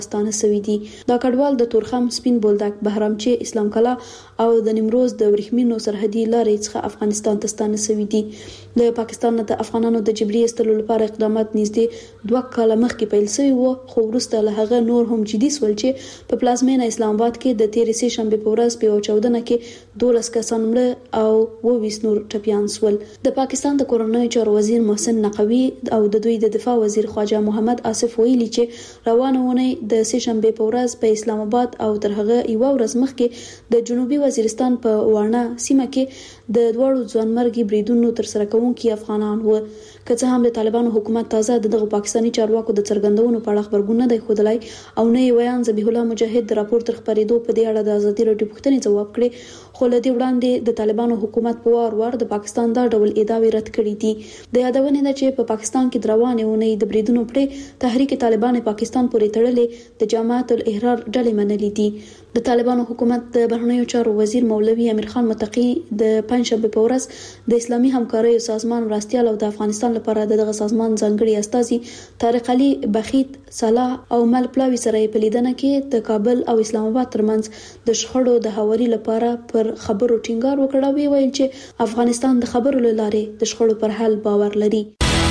ستانه سوي دي. دا کډوال د تورخم، سپین بولدک، بهرامچه، اسلام کلا او د نیمروز د ورېښمینو سرحدي لارې څخه افغانستان ته ستانه سوي دي. د پاکستان د افغانانو د جبري ایستلو لپاره اقدامات نږدې 2 کاله مخکې پیل شوي وو، خو وروسته له هغه نور هم جدي سول چې په پلازمینه اسلام آباد کې د تیرې سه شنبه په ورځ په 14 کې 12 کسان مړه او 20 نور ټپيان سول. د پاکستان د کورنۍ چارو وزیر محسن نقوي او د دوی د دفاع وزیر خواجه محمد آصف ویلي چې روانه ونه د سه شنبه په ورځ په اسلام آباد او تر هغه یو ورځ مخکې د جنوبي وزیرستان په وانه سیمه کې د دوړو ځوانمرګي بریدونو تر سره کوونکي افغانان وو. که څه هم د طالبانو حکومت تازه دغه پاکستاني چارواکو د څرګندونو په اړه خبرګون نه دی ښودلی او نه یې ویان ذبیح الله مجاهد د راپور تر خپرېدو په دې اړه د ازادي راډیو پوښتنې ځواب کړي، خو له دې وړاندې د طالبانو حکومت په وار د پاکستان دا ډول ادعاوې رد کړې دي. د یادونې ده چې په پاکستان کې د روانې اونۍ د بریدونو پړې تحریک طالبان پاکستان پورې تړلې د جماعت الاحرار ډلې منلې دي. د طالبانو حکومت د بهرنیو چارو وزیر مولوي امیر خان متقی د پنځشنبه په ورځ د اسلامي همکارۍ سازمان راستیال او د افغانستان لپاره دغه سازمان ځانګړي استازي طارق علي بخیت صلاح او مل پلاوی سره په لیدنه کې د کابل او اسلام آباد ترمنځ د شخړو د هواري لپاره پر خبرو ټینګار وکړ او ویل چې افغانستان د خبرو لاره د شخړو پر حل باور لري.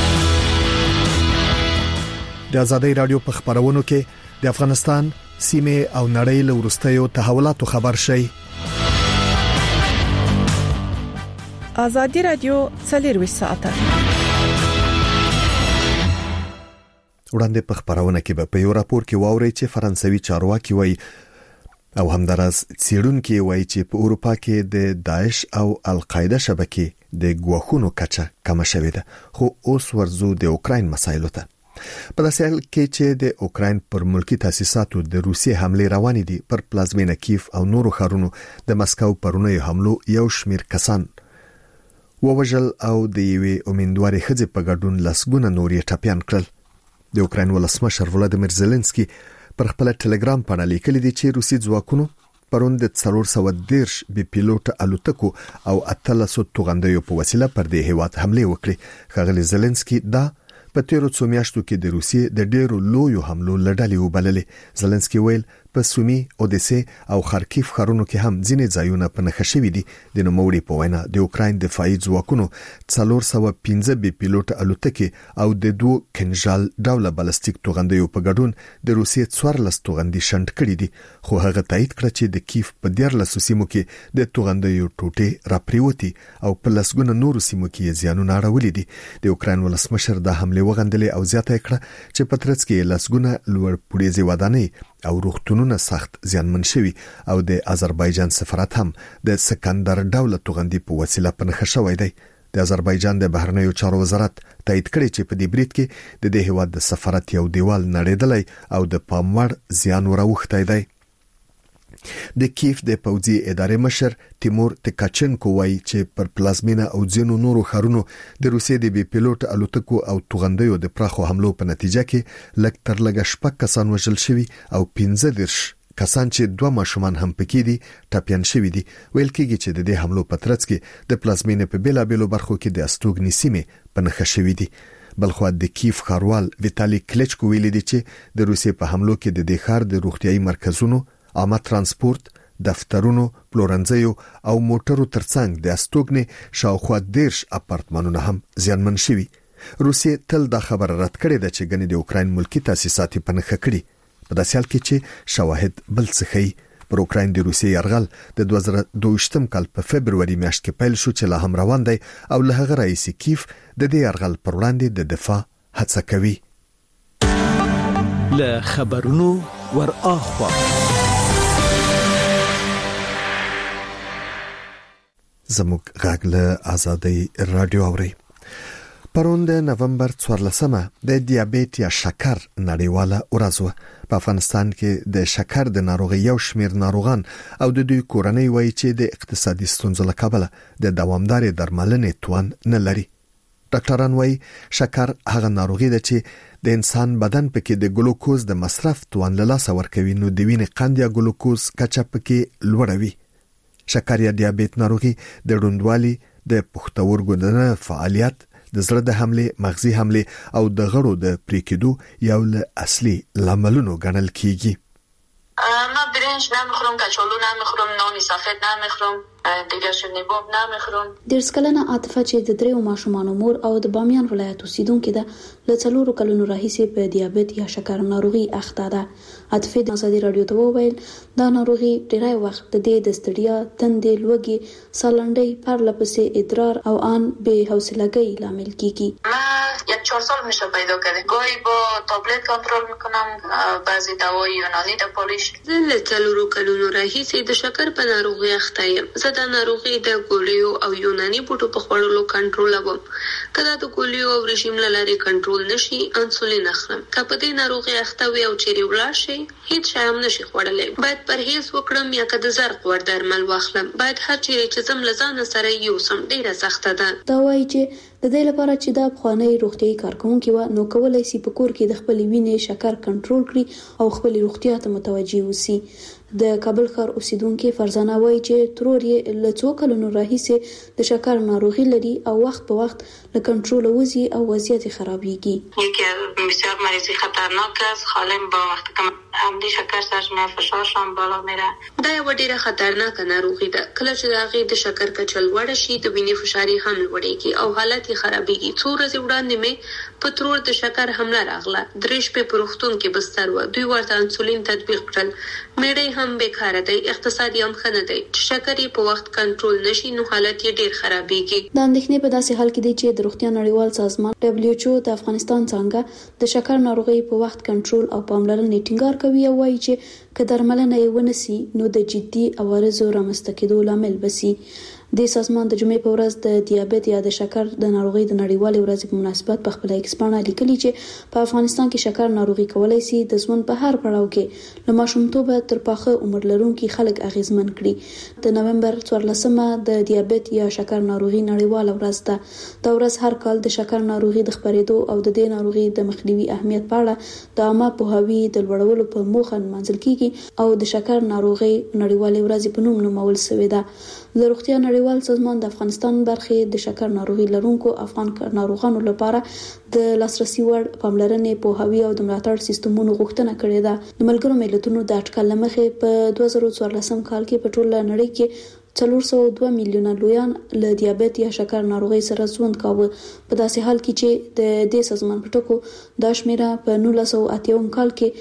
د ازادي رادیو په خبرونو کې د افغانستان سیمه او نړۍ له وروستیو تحولاتو خبر شي. ازادي رادیو 24 ساعته وړاندې په خبرونه کې په یو راپور کې واوري چې فرانسوي چارواکي وایي او همدارس څېړونکي وایي چې په اروپا کې د داعش او القاعده شبکې د ګواښونو کچه کم شوې ده، خو اوس ورزو د اوکراین مسایلو ته. په داسې حال کې چې د اوکراین پر ملکی تاسیساتو د روسیې حمله روانې دي، پر پلازمینه کیف او نورو ښارونو د مسکو پرونی حملو یو شمیر کسان ووژل او د یوې امیندوارې ښځې په ګډون لسګونه نورې ټپيان کړل. د اوکراین ولسمشر ولادیمیر زيلنسکي پر خپل ټلګرام باندې لیکلي دي چې روسي ځواکونو پرون د 410 بي پيلوټ الوتکو او 1300 توغندیو په وسیله پر دې هیواد حمله وکړي. ښاغلي زيلنسکي دا په تیرو څو میاشتو کې د روسیې د ډېرو لویو حملو لړلې وبللې. زيلنسکي ویل په سومي، اودیسه او خارکیف ښارونو کې هم ځینې ځایونه په نښه شوي دي. د نوموړي په وینا د اوکراین دفاعي ځواکونو 415 بي پيلوټ الوتکې او د 2 کنژال ډوله بالستیک توغندیو په ګډون د روسیې 14 توغندي شنډ کړي دي، خو هغه تایید کړ چې د کیف په 14 سیمو کې د توغندیو ټوټې راپریوتي او په لسګونه نورو سیمو کې زیانونه اړولې دي. د اوکراین ولسمشر د حمله وغندلې او زیاته کړه چې په ترڅ کې لسګونه لوړ پوړیزې ودانۍ او روغتونونه سخت زیانمن شوي او د آذربایجان سفارت هم د سکندر ډوله توغندي په وسیله پنهخه شوی دی. د آذربایجان د بهرنیو چارو وزارت تایید کړی چې په دې برید کې د دې هیواد د سفارت یو دیوال نړیدلی او د پاموړ زیان وراوښتی دی. د کیف د پوځي ادارې مشر تیمور تکاچنکو وایي چې پر پلازمینه او ځینو نورو ښارونو د روسیې د بي پيلوټ الوتکو او توغندیو د پراخو حملو په نتیجه کې لږ تر لږه 6 کسان وژل شوي او 15 کسان چې 2 ماشومان هم پکې دي ټپيان شوي دي. ویل کېږي چې د دې حملو په ترڅ کې د پلازمینه په بیلابېلو برخو کې د استوګنې سیمې په نښه شوي دي. بلخو د کیف ښاروال ویتالي کلچکو ویلي دي چې د روسیې په حملو کې د دې ښار د روغتيایي مرکزونو، عامه ترانسپورت، دفترونو، پلورنځیو او موټرو ترڅنګ د استوګنې شاوخوا 10 اپارتمانونه هم زیانمن شوي. روسیې تل دا خبره رد کړې ده چې ګنې د اوکراین ملکی تاسیسات په نښه کړي. په داسې حال کې چې شواهد بل څه ښيي. پر اوکراین د روسیې یرغل د 2022 کال په فبرवरी میاشت کې پیل شو چې لا هم روان دی او له هغه رئیس کیف د دې یرغل پر وړاندې د دفاع هڅه کوي. له خبرونو ور اخوا زموږ غږ له ازادي رادیو اوري. پرون د نومبر 14مه د دیابیت یا شکر نړیواله ورځ وه. په افغانستان کې د شکر د ناروغي یو شمیر ناروغان او د دوی کورنۍ وایي چې د اقتصادي ستونزو له کبله د دوامدارې درملنې توان نه لري. ډاکټران وایي شکر هغه ناروغي ده چې د انسان بدن پکې د ګلوکوز د مصرف توان له لاسه ورکوي، نو د وینې قند یا ګلوکوز کچه پکې لوړوي. شکر یا دیابیت ناروغي د روندوالي، د پښتورګو د فعالیت، د زړه د حمله، مغزي حمله او د غړو د پریکېدو یو له اصلي لاملونو ګڼل کیږي. ما برنج نمیخورم، کچالو نمیخورم، نان سفید نمیخورم، دیگه شیرینی باب نمیخورم. درسکلنه عاطفه چې د دریو ماشومانو مور او د بامیان ولایت اوسیدونکې ده، له 4 کلونو راهیسې په دیابت یا شکر ناروغي اخته ده. عاطفه د ازادي رادیو ته وویل دا ناروغي ډیری وخت د دې د ستړیا، تندې، لوګي، سالنډۍ، پرلپسې ادرار او ان به حوصله‌ګۍ لامل کیږي. ما 4 سال میشه پیدا کرده. گاهی با تابلت کنترل میکنم، بعضی دوای یونانی د پالیش. زه له 4 کلونو راهیسې د شکر په ناروغي اخته یم. زه د ناروغي د ګولیو او یونانی بوټو په خوړلو کنټرولوم. کله د ګولیو او رژیم لاري کنټرول نشي، انسولین اخلم. که په دې ناروغي اخته وي او چیرې ولاړ شي، هیڅ شی هم نشي خوړلای. باید پرهیز وکړم یا که د زرق ور درمل واخلم. باید هر چیرې چې زم لزان سره یوسم. ډیره سخته ده. دا وایي چې د دې لپاره چې دا بخوانی روغتيایي کارکونکي و نو کولای شي په کور کې د خپل وینې شکر کنټرول کړي او خپل روغتیا ته متوجي وسی. د کابل ښار اوسیدونکو فرزانه وایي چې ترور یې له 2 کلونو راهیسې د شکر ناروغي لري او وخت په وخت له کنټرول وځي او وضعیت خرابېږي. یکی بسیار مریضی خطرناک است. خالم با وقتی که عمدی شکر سرشمه فشارشان بالا میره. دا یو ډیره خطرناکه ناروغي ده. کله چې د هغې د شکر کچه لوړه شي، د وینې فشار هم لوړېږي او حالت یې خرابېږي. 2 ورځې وړاندې مې په ترور د شکر حمله راغله. 3 شپې په روغتون کې بستر و. دوی ورته انسولین تطبیق کړل. میړه هم بیکاره دی، اقتصادي هم ښه نه دی. چې شکر یې په وخت کنټرول نشي نو حالت یې ډیر خرابېږي. د اندېښنې په داسې حال کې دی چې د روغتیا نړیوال سازمان WHO د افغانستان څنګه د شکر ناروغي په وخت کنټرول او پاملرنې ټینګار کوي او وایي چې که درملنه یې ونسي نو د جدي عوارضو رامنځته کېدو لامل بسي. د سازمان د جمعې په ورځ د دیابت یا د شکر د ناروغي د نړیوالې ورځې په مناسبت په خپل ایکس باندې لیکلي چې په افغانستان کې شکر ناروغي کولای شي د ژوند په هر پړاو کې له ماشومتوبه تر پاخه عمر لرونکو خلک اغیزمن کړي. د نومبر 14مه د دیابت یا شکر ناروغي نړیواله ورځ ده. دا ورځ هر کال د شکر ناروغي د خپرېدو او د دې ناروغي د مخنیوي اهمیت په اړه د عامه پوهاوي د لوړولو په موخه نمانځل کیږي او د شکر ناروغي نړیوالې ورځ په نوم نومول شوې ده. د روغتیا نړیوال سازمان د افغانستان برخې د شکر ناروغي لرونکو افغان ناروغانو لپاره د لاسرسي وړ پاملرنې، پوهاوي او د ملاتړ سیستمونو غوښتنه کړې ده. د ملګرو ملتونو د اټکل لمخې په 2014 کال کې په ټوله نړۍ کې 402 میلیونه لویان له دیابت یا شکر ناروغي سره ژوند کاوه. په داسې حال کې چې د دې سازمان په ټکو دا شمیره په 1980 کال کې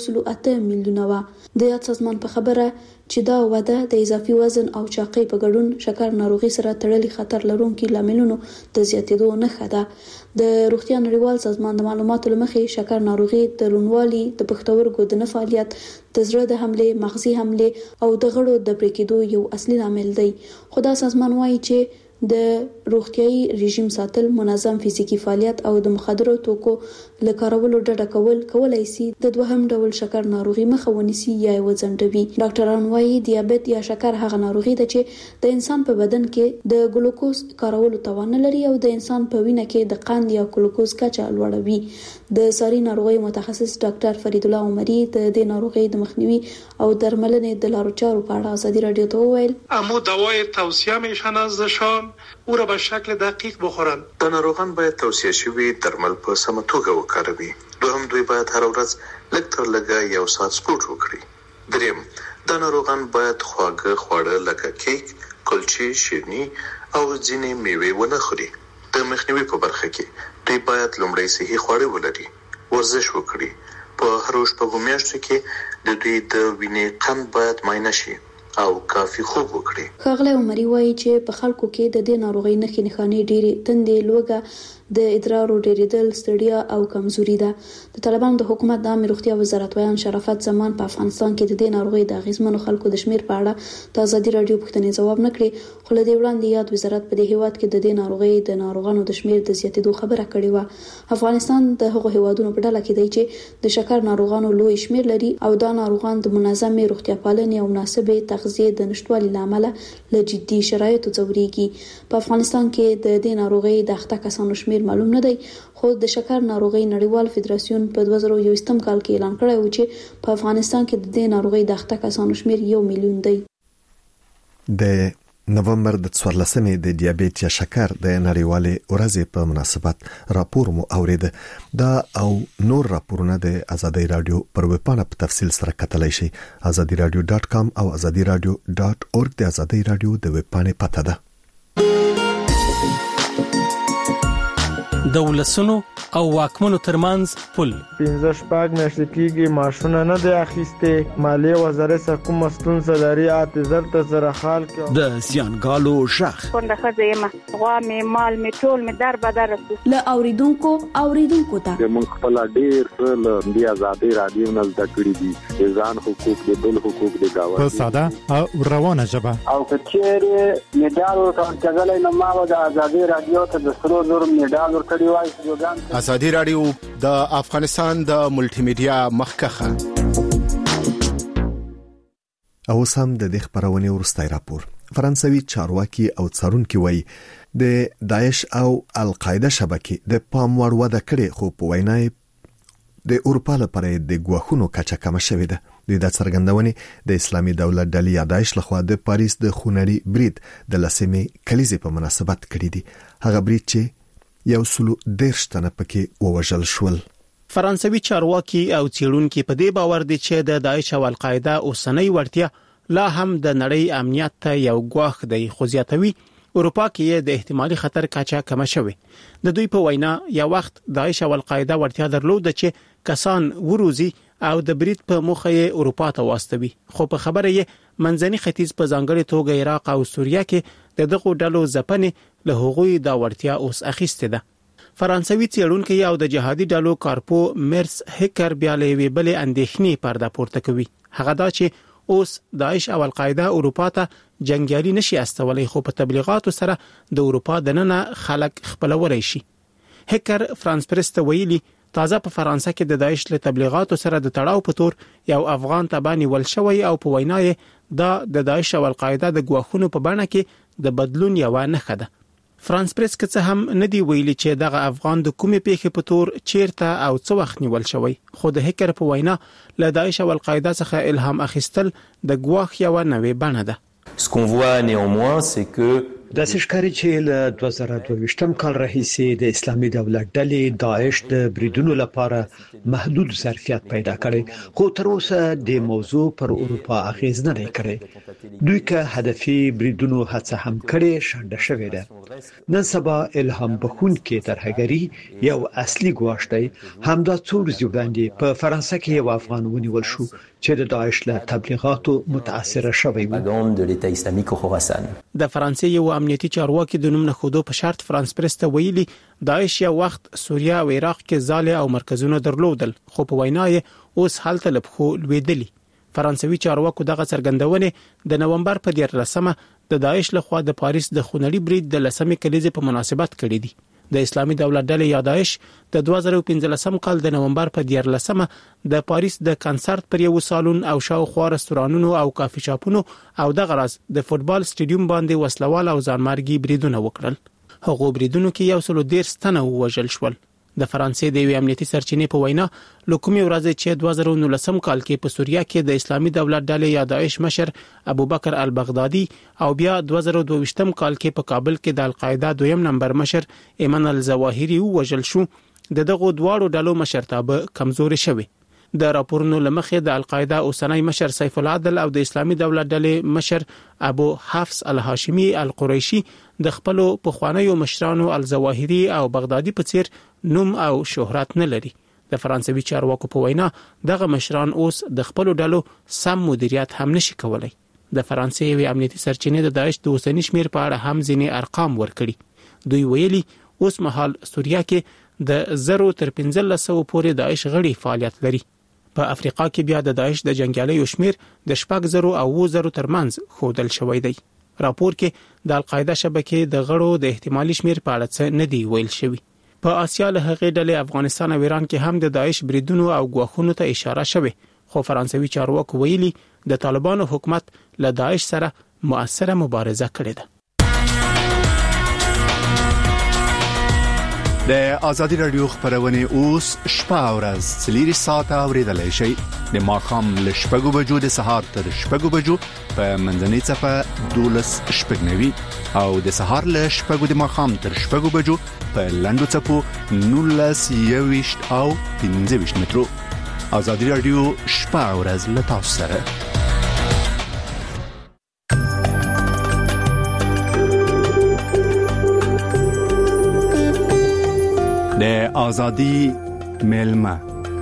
108 میلیونه و. د یاد سازمان په خبره چې دا وده د اضافي وزن او چاقۍ په ګډون شکر ناروغي سره تړلي خطر لرونکي لاملونو د زیاتېدو نښه ده. د روغتیا نړیوال سازمان د معلوماتو لمخې شکر ناروغي د روانوالي، د پښتورګو د نه فعالیت، د زړه د حمله، مغزي حمله او د غړو د پریکېدو یو اصلي لامل دی. خو دا سازمان وایي چې د روغتيایي رژیم ساتل، منظم فزیکی فعالیت او د مخدرو توکو له کارولو ډډه کولای شي د دوهم ډول شکر ناروغي مخه ونیسي یا وځنډوي. ډاکټران وایي دیابت یا شکر هغه ناروغي ده چې د انسان په بدن کې د ګلوکوز کارولو توان لري او د انسان په وینه کې د قند یا ګلوکوز کچه لوړوي. د ساري ناروغي متخصص ډاکټر فرید الله عمری د دې ناروغي د مخنیوي او درملنې د لارو چارو په اړه ازادي رادیو ته وویل: اما دوای توصیه میشه نزدشان او را به شکل دقیق بخورن. د ناروغان باید توصیه شوی درمل په سمه توګه وکاروي. دوهم دوی باید هر ورځ لږ تر لږه 1 ساعت سپورت وکړي. دریم، د ناروغان باید خواږه خواړه لکه کیک، کلچې، شیرني او ځینې میوې ونه خوري. د مخنیوي په برخه کې دوی باید لومړی صحي خواړه ولري، ورزش وکړي. په هر شپږو میاشتو کې د دوی د وینې قند باید معاینه شي او کافي خوب وکړي. ښاغلی عمری وایي چې په خلکو کې د دې ناروغۍ نښې ډېرې تندې، لوږه، د ادرارو ډېرېدل، ستړیا او کمزوري ده. د طالبانو د حکومت د عامه روغتیا وزارت ویان شرافت زمان په افغانستان کې د دې ناروغۍ د اغیزمنو خلکو د شمیر په اړه د ازادي رادیو پوښتنې ځواب نه کړي، خو له دې وړاندې یاد وزارت په دې هیواد کې د دې ناروغۍ د ناروغانو د شمیر د زیاتېدو خبره کړې و. افغانستان د هغو هیوادونو په ډله کې دی چې د شکر ناروغانو لوی شمیر لري او دا ناروغان د منظمې روغتیا پالنې او مناسبې تغذیې د نشټوالي لامل له جدي شرایطو ځوريږي. په افغانستان کې د دې ناروغۍ د اخته کسانو شمیر معلوم نه دی، خو د شکر ناروغۍ نړیوال فدراسیون په 2021 کال کې اعلان کړی و چې په افغانستان کې د دې ناروغۍ د اخته کسانو شمیر 1 میلیون دی. د نومبر د 14مې د دیابېت یا شکر د نړیوالې ورځې په مناسبت راپور مو اورید. دا او نور راپورونه د ازادي رادیو پر ویب پاڼه په تفصیل سره کتلای شئ. azadiradio.com او azadiradio.org د ازادي رادیو د ویب پاڼې پته ده. دولسونو او واکمنو ترمنځ پل 15 میاشتې کېږي ماشونه نه دی اخیسته. مالیه وزارت کوم مستون زلري اتزر ته زره خال کې د زیانګالو شخ څنګه خزیمه غوا می مال می ټول می در بدر ل اوریدونکو ته موږ خپل ډیر له دی ازادي رادیو نه زده کړی دي ځان حقوق د بل حقوق د گاوه په ساده او روانه ژبه او کچېره میډال ورکړل نه ما د ازادي رادیو ته د سرو زور میډال ورکړی وای. ازادي رادیو د افغانستان د ملټي میډیا مخکخه. او سم د خبرونه ورستای راپور. فرانسوي چارواکي او څارونکي وای د داعش او القاعده شبکې د پام وړ وده کړې، خو په وینای د اروپا لپاره د ګواښونو کچه کم شوې ده. د څرګندونې د اسلامي دولت ډلې یا داعش لخوا د پاریس د خونړي برید د لسمې کلیزې په مناسبت کړی دی. هغه برید چې یو سلو درشتنه پکې ووژل شول. فرانسوي چارواکي او څېړونکي په دې باور دي چې د داعش او القاعده اوسنۍ وړتیا لا هم د نړۍ امنیت ته یو ګواښ دی، خو زیاتوي اروپا کې د احتمالي خطر کچه کم شوه. د دوی په وینا یو وخت داعش او القاعده وړتیا درلوده چې کسان وروزي او د برید په موخه اروپا ته واستوي، خو په خبره یې منځني ختیځ په ځانګړي توګه عراق او سوریه کې دغه ډلو ځپنې له هغوی دا وړتیا اوس اخیسته ده. فرانسوي څېړونکي او د جهادي ډلو کارپو مرس هکر بیا له وی بل اندېښنې پرده پورته کوي. هغه دا چې اوس داعش او القاعده اروپا ته جنگیالي نشي استولای، خو په تبلیغاتو سره د اروپا دننه خلک خپلولای شي. هکر فرانس پرست ویلي تازه په فرانسه کې د داعش له تبلیغاتو سره د تړاو په تور یو افغان تبانی ول شوی او په وینای دا د داعش او القاعده د ګواښونو په بڼه کې د بدلون یو نه ده. فرانس پریس کې څه هم ندی ویلي چې دغه افغان د کومې پیښې په تور چیرته او څو وخت نیول شوی، خو د هکر په وینا له داعش او القاعده څخه الهام اخیستل د ګواښ یو نوې بڼه ده. Ce qu'on voit néanmoins c'est que د سشکاري چې له 2022م کال راهیسې د اسلامي دولت ډلې داعش د بریدونو لپاره محدود ظرفیت پیدا کړي، خو تر اوسه د موضوع پر اروپا اغیز نه کړي. دوی که هدفي بریدونو هڅه هم کړي شنډه شوې ده. نن سبا الهام بخښونکي ترهګری یو اصلي ګواښ دی. همدا څو ورځې وړاندې په فرانسه کې یو افغان ونیول شو چې د داعش له تبلیغاتو متاثر شوی و. د فرانسې یو امنیتي چارواکي د نوم نه خودو په شرط فرانس پریس ته ویلي داعش یو وخت سوریه او عراق کې ځاله او مرکزونه درلودل، خو په وینا یې اوس هلته لبخو لویدلی. فرانسوي چارواکو دغه څرګندونه د نومبر په 14مه د داعش لخوا د پاریس د خونړي برید د لسمې کلیزې په مناسبت کړی دی. د اسلامي دولت ډلې یا داعش د 2015 کال د نومبر په 14مه د پاریس د کنسرت پر یو سالون او شاوخوا رستورانونو او کافي شاپونو او د غرض د فوتبال سټیډیوم باندې وسلوال او ځانمرګي بریدونه وکړل. هغه بریدونو کې یو سلو ډیر ستنه وژل شول. د فرانسې د یو امنیتي سرچینې په وینا لکومي ورځ چې 2019 کال کې په سوریه کې د اسلامي دولت ډلې یا داعش مشر ابوبکر البغدادي او بیا 2022 کال کې په کابل کې د القاعده دویم نمبر مشر ایمن الظواهری وژل شو. دغه دواړو ډلو مشرتابه کمزوري شوه. د راپورونو لمخې د القاعده اوسنۍ مشر سیف العدل او د اسلامي دولت ډلې مشر ابو حفص الهاشمي القریشي د خپل پخوانیو مشرانو الظواهری او بغدادي په څیر نوم او شهرت نه لري. د فرانسوي چارواکو په وینا دغه مشران اوس د خپل ډلو سم مدیریت هم نشي کولای. د فرانسې یو امنیتي سرچینې د داعش د اوسنی شمیر په اړه هم ځینې ارقام ورکړي. دوی ویلي اوس مهال سوریه کې د 0 تر 1500 پورې داعش غړي فعالیت لري. په افریقا کې بیا د داعش د جنگیالیو شمیر د 0 او 0 ترمنځ خودل شوی دی. راپور کې د القاعده شبکې د غړو د احتمالي شمیر په اړه څه نه دی ویل شوی. په آسیا له هغې ډلې افغانستان او ایران کې هم د داعش بریدونو او ګواښونو ته اشاره شوه، خو فرانسوي چارواکو ویلي د طالبانو حکومت له داعش سره مؤثره مبارزه کړې ده. د ازادي رادیو خبرونه اوس شپه او ورځ 3 ساعته اوریدلای شئ د ماخام ل شپږو بجو د سهار تر شپږو بجو په منځنۍ صفه 12 شپږنوي او د سهار ل شپږو د ماخام تر شپږو بجو په لاندو صفو 19 او 15 مترو. ازادي رادیو شپه او ورځ له تاسو سره. د ازادي ملما.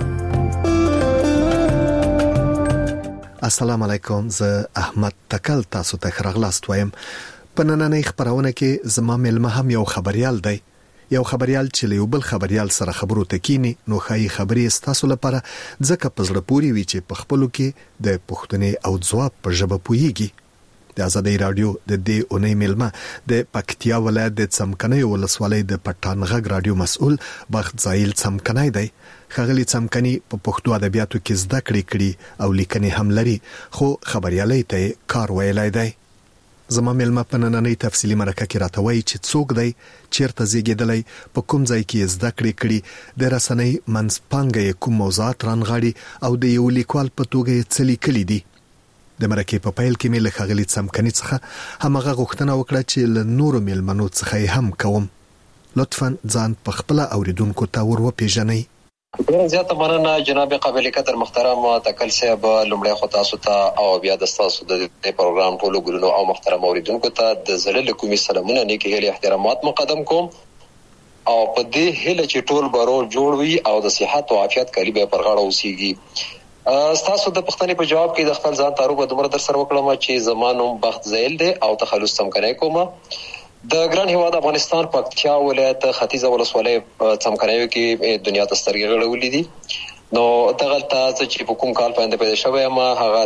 السلام علیکم، زه احمد تکل تاسو ته خراغلاست وایم. په نننۍ خبرونه کې زما ملما هم یو خبريال دی، یو خبريال چې یو بل خبريال سره خبرو تکینی نو خای خبرې تاسو لپاره ځکه پزړه پوری وی چې په خپلو کې د پښتنې او ځواب په ژبه پویږي. د ازادي رادیو د دې اونۍ ملما د پکتیا ولایت د څمکنۍ ولسوالۍ د پټانغږ رادیو مسؤل بخت زایل څمکنۍ دی. خغلی څمکنۍ په پښتو ادبیاتو کې زده کړې او لیکنې هم لري، خو خبريالۍ ته کار ویلای دی. زما ملما په نننۍ تفصیلی مرکه کې راته وایي چې څوک دی، چیرته زیږیدلی، په کوم ځای کې زده کړې د رسنۍ منځپانګه کوم موضوعات رانغاړي او د یو لیکوال په توګه څه لیکلي دي. د مرکه په پیل کې مې له خغلی څمکنۍ څخه همغه غوښتنه وکړه چې له نورو ملمنو څخه هم کوم. لطفاً ځان په خپل اوریدونکو ته ور وپیژنئ. ډېر زیاته مننه جناب قابل قدر محترم تکل صاحب. لومړی خو تاسو ته او بیا د تاسو د پروګرام ټولو ګلونو او محترم اوریدونکو ته د زلل کومي سلامونه نیکی هلي احترامات مقدم کوم او په دې هله چې ټول بارو جوړ وي او د صحت او عافیت کلی به پرغاړه اوسيږي. تاسو د پښتنې په جواب کې د خپل ځان تعارف د عمر در سره وکړم چې زمانوم بخت زیل دی او تخلص څمکنۍ کومه د ګران هیواد افغانستان پکتیا ولایت ختیځه ولسوالۍ څمکنۍ کې دنیا ته سترګې غړولې دي. نو دغه تاسو چې په کوم کال باندې پیدا شوی ما هغه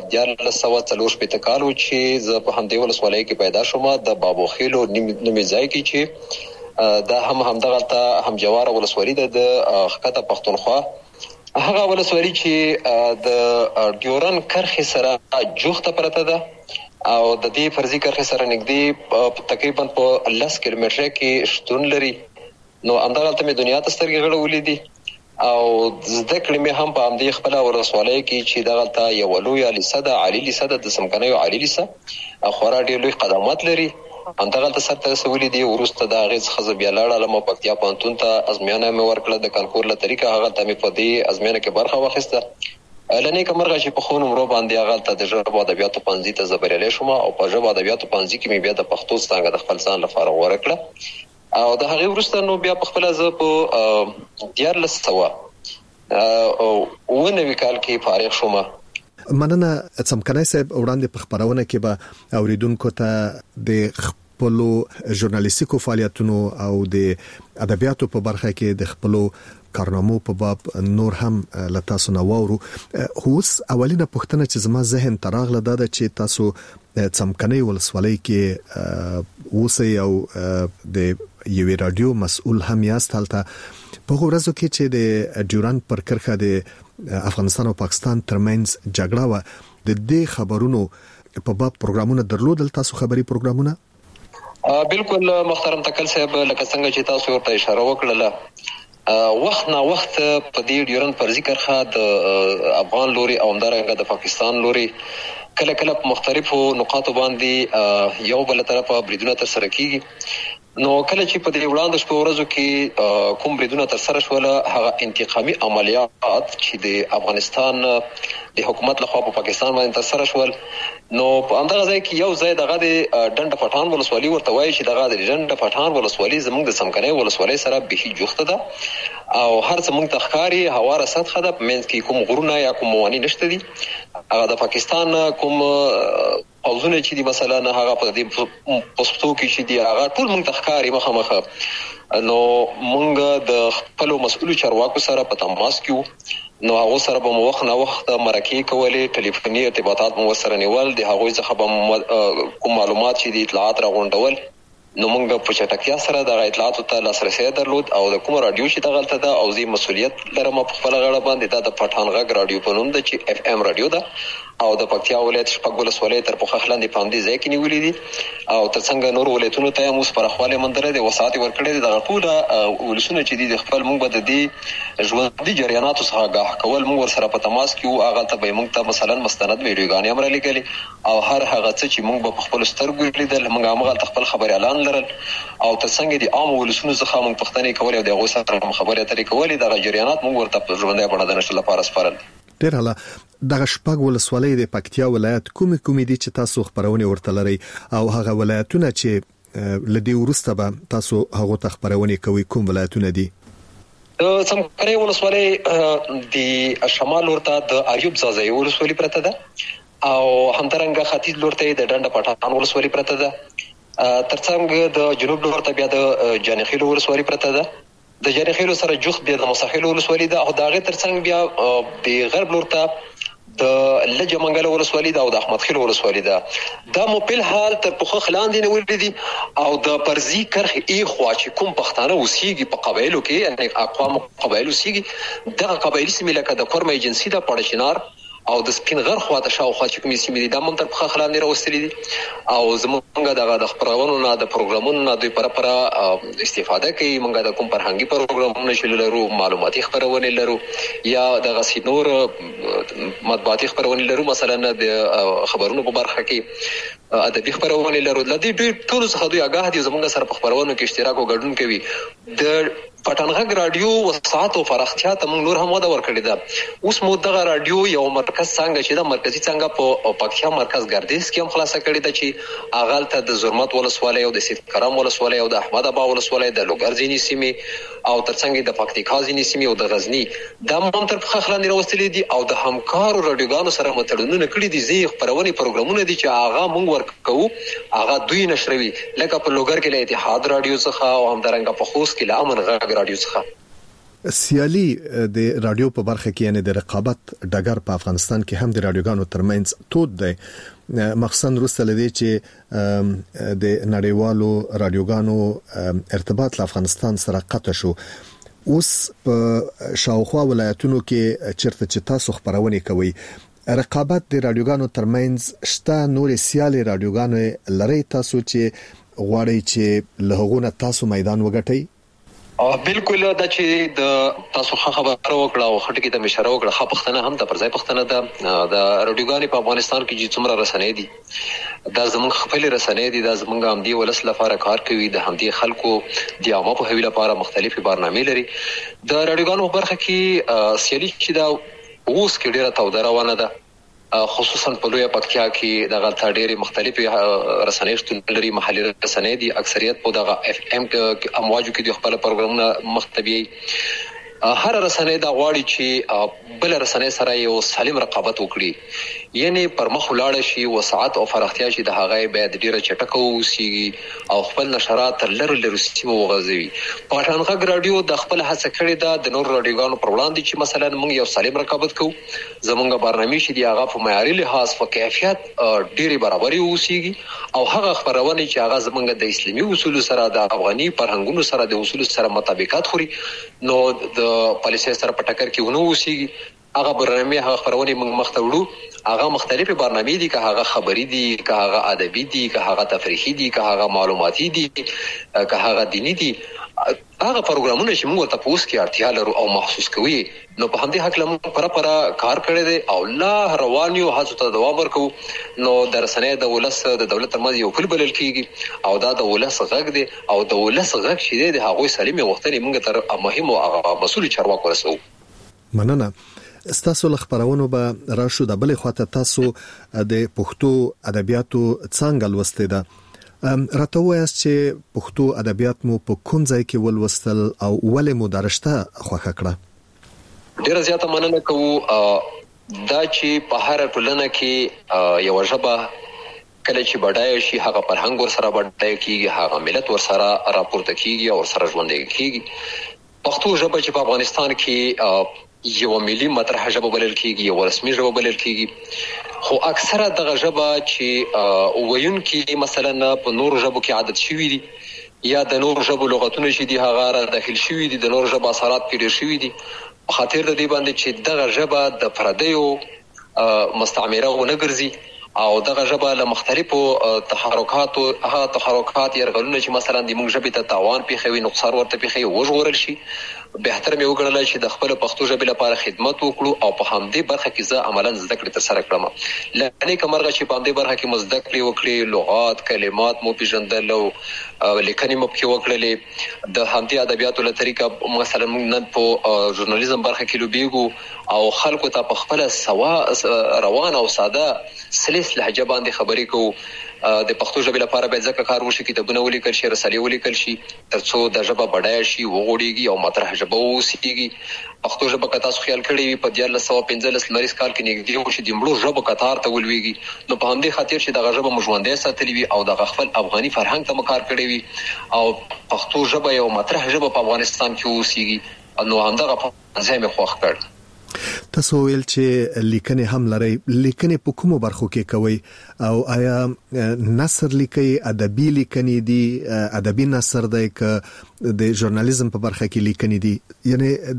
1940 کال و چې زه په همدې ولسوالۍ کې پیدا شوم د بابو خیلو نومي ځای کې چې دا همدغه هم جوار ولسوالۍ د خکته پښتونخوا هغه ولسوالۍ چې د ډیورن کرخې سره جوخته پرته ده او د دې فرضي کرخې سره نږدې تقریبا په 10 کیلومتره کې شتون لري. نو همدغه ته مې دنیا ته سترګې غړولې دي او زده کړې مې هم په همدې خپل ولسوالۍ کې چې دغه ته یو لوی لیسه ده، عالی لیسه ده، د څمکنۍ عالی لیسه خورا ډېر لوی خدمات لري. همدغه ته سره رسولې دي. ورسته د هغې څخه بیا لاړم پکتیا پوهنتون ته ازموینه مې ورکړه د کانکور له طریقه. هغه ته مې په دې ازموینه کې برخه واخیسته. لنې کمرغه چې په خو نمرو باندې هغه ته د ژبو ادبیاتو پنځي ته زبرلې شوم او په ژبو ادبیاتو پنځي کې مې بیا د پښتو څنګه د خپل ځان لپاره ورکړه او د هغې وروسته نو بیا په خپل ځ په 1990 کال کې فارغ شوم. مننه څمکنۍ صاحب. وړاندې په خبرونه کې به اوریدونکو ته د خپلو ژورنالیستیکو فعالیتونو او د ادبیاتو په برخه کې د خپلو کارنامو په باب نور هم لتا سنوورو. اوس اولینه پوښتنه چې زما ذهن ته راغله دا ده چې تاسو څمکنۍ ولسوالۍ کې اوسئ او د یوې رادیو مسؤل هم یاست. هلته په ورځو کې چې د ډیورن پر کرخه د افغانستان او پاکستان ترمنځ جګړه و، د دې خبرونو په باب پروګرامونه درلودل، تاسو خبري پروګرامونه؟ بالکل محترم تکل صاحب، لکه څنګه چې تاسو ورته اشاره وکړه وخت نه وخت په دې ډیورن پر ذکر خا د افغان لوري او همدارنګه د پاکستان لوري کله کله په مختلفو نقاطو باندې یو بل طرفه بریدونه تر سره کیږي. نو کله چې په دې وړاندې شپه ورځو کې کوم بریدونه تر سره شول هغه انتقامي عملیات چې د افغانستان د حکومت لخوا په پاکستان باندې تر سره شول، نو په همدغه ځای کې یو ځای دغه د ډنډ پټان ولسوالۍ ورته وایي چې دغه د ډنډ پټان ولسوالۍ زموږ د څمکنۍ ولسوالۍ سره به جوخته ده او هر څه موږ تخکاری هواره سطح ده، منځ کې کوم غرونه یا کوم مواني نشته دي. هغه د پاکستان کوم اوزونه چې دي مثلا هغه په دې پوسټو کې چې دي هغه ټول موږ تخکاری مخه. نو موږ د خپل مسؤل چارواکو سره په تماس کې نو هغه سره به وخت نه وخت مرکې کولې، ټلیفوني ارتباطات مو سره نیول، د هغوی څخه به کوم معلومات چې دي اطلاعات راغونډول. نو موږ په چټکتیا سره د اطلاعاتو ته لاسرسي درلود او د کوم رادیو چې دغلته ده او زی مسؤلیت لرم په خپل غاړه باندې د پټان غږ رادیو په نوم د چې اف ام رادیو ده او د پکتیا ولایت شپږ ولسوالۍ تر پوخ خلاندې پاندې ځای کې نیولې دي او ترڅنګ نور ولایتونو ته موږ پرخواله مندره د وسات ورکړې دي. د ټول ولسونه چې دي خپل موږ به د دې ژوندۍ جریاناتو څخه آگاه کول موږ ور سره په تماس کې هغه ته به موږ ته مثلا مستند ویډیوګانې امر لیکلي او هر هغه څه چې موږ په خپل سترګو لیدل موږ هغه خپل خبر اعلان لرل او ترڅنګ د عام ولسونو څخه موږ پښتنې کول او د هغه سره خبرې اترې کول د جریانات موږ ورته په ژوندۍ بڼه د نشل لپاره سپارل. ډیر هله دغه شپږ ولسوالۍ د پکتیا ولایت کومې دي چې تاسو خبرونه ورته لري او هغه ولایتونه چې لدی ورسته به تاسو هغه ته خبرونه کوي کوم ولایتونه دي؟ څمکني ولسوالۍ د شمال ورته د ایوب زازای ولسوالۍ پرته ده او همدارنګه ختیځ لورته د ډنډ پټان ولسوالۍ پرته ده. ترڅنګ د جنوب لورته بیا د جانخیل ولسوالۍ پرته ده. د جانخیل سره جوخت بیا د مصاخیل ولسوالۍ ده او دغه ترڅنګ بیا د غرب لورته د لجه منګل ولسوالۍ ده او د احمد خیل ولسوالۍ ده. دا مو په حال تر پوخ خلاندې نه ولدي او د پرزي کرخ ای خوا چې کوم پښتانه وسیږي په قبایلو کې یعنی اقوام قبایلو وسیږي دغه قبایلی سیمه لکه د کورمه ایجنسی د پړشنار او د سپین غر خوا ته شاوخوا چې کومې سیمې دي دا هم تر پخه خلاندې راوستلې دي او زمونږ دغه د خبرونو نه د پروګرامونو نه دوی پرپره استفاده کوي. موږ د کوم فرهنګي پروګرامونو چې لرو معلوماتي خبرونه لرو یا دغه سینور مطبوعاتي خبرونه لرو مثلا د خبرونو په برخه کې ادبي خبرونه لرو. لدی دوی ټول څه دوی آگاه دي زمونږ سره په خبرونو کې اشتراک او ګډون کوي. د پټنغږ رادیو وسات او فرختیا ته موږ نور هم ودا ورکړی دا اوس مو دغه رادیو یو مرکز څنګه چې د مرکزی څنګه په پکتیا مرکز ګردیز کې هم خلاصه کړی دا چې اغال ته د زرمت ولسوالۍ او د سید کرم ولسوالۍ او د احمد ابا ولسوالۍ د لوګرزینی سیمې او ترڅنګ د پکتیکا ځینی سیمې او د غزنی د هم تر پخه خلاندې راوستلې دي او د همکارو رادیوګانو سره متړونونه کړی دي. زی خبرونه پروګرامونه دي چې هغه موږ ورکو هغه دوی نشروي لکه په لوګر کې له اتحاد رادیو څخه او همدارنګه په خوست کې له امن غږ رادیو څخه. سیالي د رادیو په برخه کې یعنی د رقابت ډګر په افغانستان کې هم د رادیوګانو ترمنځ تود دی مخصوصا وروسته لدی چې د نړیوالو رادیوګانو ارتباط له افغانستان سره قطع شو. اوس په شاوخوا ولایتونو کې چیرته چې تاسو خبرونه کوي رقابت د رادیوګانو ترمنځ شته نور سیالي رادیوګانو لري تاسو چې غواړئ چې له هغه تاسو میدان وګټئ؟ بالکل دا چې د تاسو خبره وکړه او خټکی ته اشاره وکړه خو پښتنه هم د پرځای پښتنه د رادیوګانې په افغانستان کې چې څومره رسنۍ دي دا زموږ خپل رسنۍ دي دا زموږ هم دی ولس لپاره کار کوي د هم دي خلکو د عامه په هویت لپاره مختلفي برنامې لري. د رادیوګانو برخه کې سیالي چې دا اوس کې ډیره توده روانه ده خصوصا په لوی پکتیا کې دغه ډېری مختلفي رسنۍ شتون لري. محلي رسنۍ دي اکثریت په دغه اف ام امواجو کې د خپل پروګرامونه مختبي هر رسنۍ دا غواړي چې بل رسنۍ سره یو سالم رقابت وکړي یعنی پر مخ ولاړ شي وسعت او فرختیا شي د هغه باید ډیره چټکه وسی او خپل نشرات تر لري سیمه وغځوي. پټانغږ رادیو د خپل هڅه کړې ده د نور رادیوګانو پر وړاندې چې مثلا موږ یو سالم رقابت کوو زمونږ برنامه شي دی هغه په معیاري لحاظ په کیفیت ډیره برابرۍ وسیږي او هغه خبرونه چې هغه زمونږ د اسلامي اصول سره د افغاني فرهنګونو سره د اصول سره مطابقت خوري نو د پالیسي سره په ټکر کې ونه وسیږي. هغه برنامه هغه خبرونه موږ مخته وړو هغه مختلفه برنامه دي که هغه خبري دي که هغه ادبي دي که هغه تفریحي دي که هغه معلوماتي دي که هغه دینی دي هغه پروګرامونه چې موږ ته پوس کې اړتیا لرو او محسوس کوي نو په همدې حق لمو پرپره کار کړی دی او الله روانیو هڅو ته دوام ورکو نو درسنه د ولس د دولت ترمنځ یو پل بلل کیږي او دا د ولس غږ دی او د ولس غږ چې دی هغه سالم وختنی موږ تر مهم او مسؤل چارواکو رسو. مننه. ستاسو خبرونه به راشو د بلې خواته تاسو د پښتو ادبیاتو څنګه لوستئ ده راته وایاست چې پښتو ادبیات مو په کوم ځای کې ولوستل او ولې مو درشته خوښه کړه؟ ډیره زیاته مننه کوو دا چې په هر ټولنه کې یو ژبه کله چې بډای شي هغه فرهنګ ور سره بډای کیږي هغه ملت ور سره راپورته کیږي او سره ژوندۍ کیږي. پښتو ژبه چې په افغانستان کې یو ملي مطرح ژبه بلل کیږي یو رسمي ژبه بلل کیږي خو اکثره دغه ژبه چې ویونکي مثلا په نور ژبو کې عادت شوی دي یا د نور ژبو لغتونه چې دي هغه را داخل شوی دي د نور ژبو اثرات پیډ شوی دي په خاطر د دې باندې چې دغه ژبه د پردیو مستعمره ونه ګرځي او دغه ژبه له مختلفو تحرکاتو یرغلونه چې مثلا د موږ ژبې ته تاوان پیښوي نقصان ورته پیښوي وژغورل شي. بهتر مې وګڼله چې د خپل پښتو ژبې لپاره خدمت وکړو او په همدې برخه کې زه عملاً زده کړې ترسره کړم. لکه مرغه چې په همدې برخه کې مو زده کړې وکړې، لغات کلمات مو پیژندل او لیکنې مو پکې وکړلې. د همدې ادبیاتو له طریقه مثلا موږ نن په ژورنالیزم برخه کې لوبېږو او خلکو ته په خپله سوا روانه او ساده سلیس لهجه باندې خبرې کوو. د پښتو ژبې لپاره باید ځکه کار وشي، کتابونه ولیکل شي، رسالې ولیکل شي ترڅو د ژبه بډایه شي، وغوړېږي او مطرح ژبه واوسېږي. پښتو ژبه که تاسو خیال کړی وي په 1915 لمریز کال کې نږدې وشي د مړو ژبو کتار ته ولوېږي، نو په همدې خاطر چې دغه ژبه مو ژوندی ساتلې وي او دغه خپل افغاني فرهنګ ته مو کار کړی وي او پښتو ژبه یو مطرح ژبه په افغانستان کې واوسېږي، نو همدغه ځای مې خوښ کړ. تاسو ویل چې لیکنې هم لري، لیکنې په کومو برخو کې کوي او آیا نثر لیکي، ادبي لیکنې دي، ادبي نثر دی که د ژورنالیزم په برخه کې لیکنې دي؟